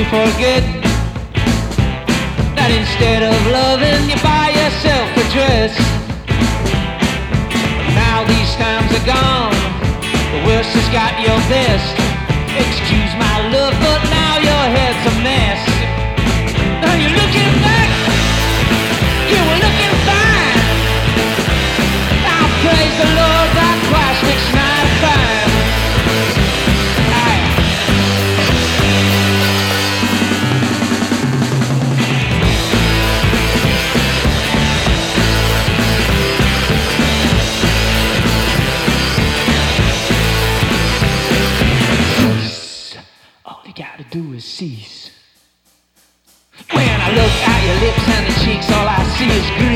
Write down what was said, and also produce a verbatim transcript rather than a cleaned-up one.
forget that instead of loving you buy yourself a dress. Now these times are gone, the worst has got your best. Excuse my love, but now your head's a mess. Now you're looking back, you were looking fine. Now praise the Lord that Christ makes night fine. All you gotta do is cease. When I look at your lips and the cheeks, all I see is green.